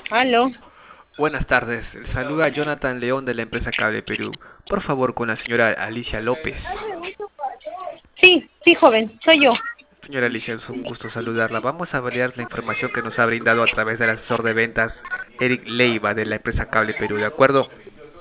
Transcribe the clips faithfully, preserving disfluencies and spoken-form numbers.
Aló. Buenas tardes, le saluda Jonathan León de la empresa Cable Perú. Por favor, con la señora Alicia López. Sí, sí, joven, soy yo. Señora Alicia, es un gusto saludarla. Vamos a validar la información que nos ha brindado a través del asesor de ventas Eric Leiva de la empresa Cable Perú, ¿de acuerdo?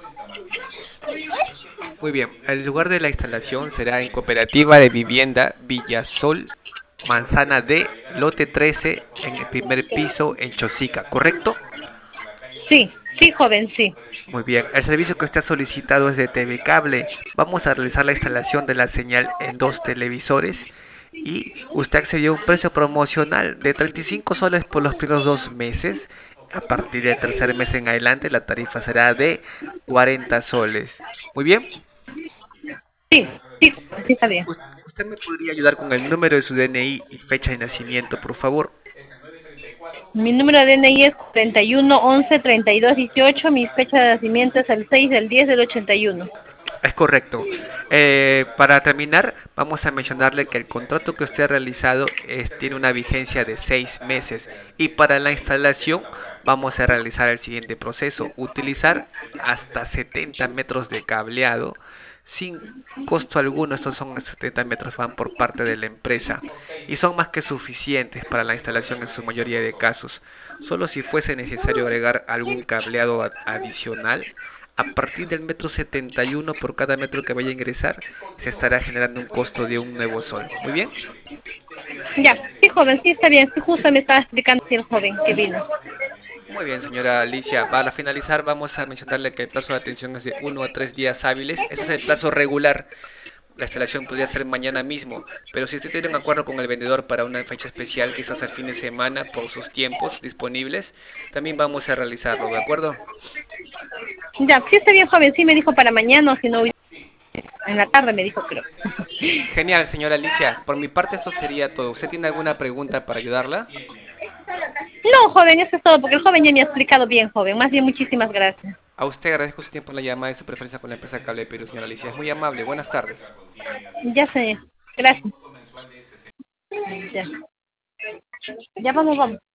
Muy bien, el lugar de la instalación será en Cooperativa de Vivienda Villasol, Manzana D, lote trece, en el primer piso en Chosica, ¿correcto? Sí, sí, joven, sí. Muy bien, el servicio que usted ha solicitado es de T V Cable. Vamos a realizar la instalación de la señal en dos televisores y usted accedió a un precio promocional de treinta y cinco soles por los primeros dos meses. A partir del tercer mes en adelante la tarifa será de cuarenta soles. Muy bien, Sí, sí, joven, sí, está bien. ¿us- ¿usted me podría ayudar con el número de su D N I y fecha de nacimiento, por favor? Mi número de D N I es cuarenta y uno once treinta y dos dieciocho. Mi fecha de nacimiento es el seis del diez del ochenta y uno. Es correcto. Eh, para terminar, vamos a mencionarle que el contrato que usted ha realizado es- tiene una vigencia de seis meses y para la instalación vamos a realizar el siguiente proceso. Utilizar hasta setenta metros de cableado sin costo alguno. Estos son setenta metros, van por parte de la empresa y son más que suficientes para la instalación en su mayoría de casos. Solo si fuese necesario agregar algún cableado a- adicional, a partir del metro setenta y uno por cada metro que vaya a ingresar, se estará generando un costo de un nuevo sol. Muy bien. Ya, sí, joven, sí, está bien. Sí, justo me estaba explicando sí, el joven que vino. Muy bien, señora Alicia. Para finalizar, vamos a mencionarle que el plazo de atención es de uno a tres días hábiles. Ese es el plazo regular. La instalación podría ser mañana mismo, pero si usted tiene un acuerdo con el vendedor para una fecha especial, quizás al fin de semana, por sus tiempos disponibles, también vamos a realizarlo, ¿de acuerdo? Ya, sí, está bien, joven. Sí, me dijo para mañana o si no, hoy en la tarde me dijo, creo. Genial, señora Alicia. Por mi parte, esto sería todo. ¿Usted tiene alguna pregunta para ayudarla? No, joven, eso es todo, porque el joven ya me ha explicado bien, joven. Más bien, muchísimas gracias. A usted agradezco su tiempo en la llamada y su preferencia con la empresa Cable Perú, señora Alicia. Es muy amable. Buenas tardes. Ya sé. Gracias. Ya, ya vamos, vamos.